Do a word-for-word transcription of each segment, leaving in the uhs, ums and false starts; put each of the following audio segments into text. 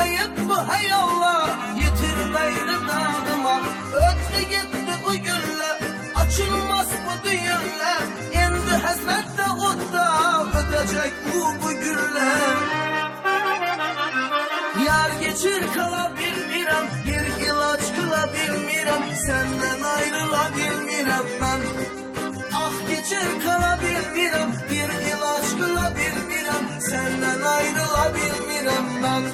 ayıp mı hay Allah, yitirmeydi dadıma. Öttü gitti bu günler, açılmaz bu düğünler. Endi hasretle utta ötecek bu bu günler. Yar geçir kala bilmirem, bir ilaç kıla bilmirem, senden ayrıla bilmirem ben. Ah geçir kala bilmirem, bir ilaç kıla bilmirem, senden ayrıla bilmirem ben.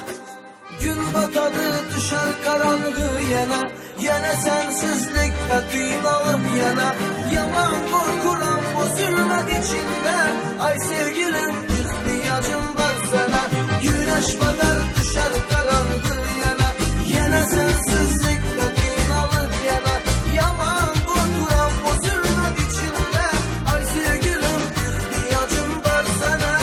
Gün batadı düşer karanlığı yana, yana sensizlikte kıynalıp yana. Yaman korkuram bu zulmet içinde, ay sevgilim ihtiyacım var sana. Güneş batar düşer karanlığı yana, yana sensizlikte kıynalıp yana. Yaman korkuram bu zulmet içinde, ay sevgilim ihtiyacım var sana.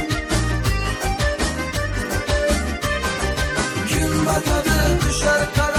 Batadı düşer karanlığı.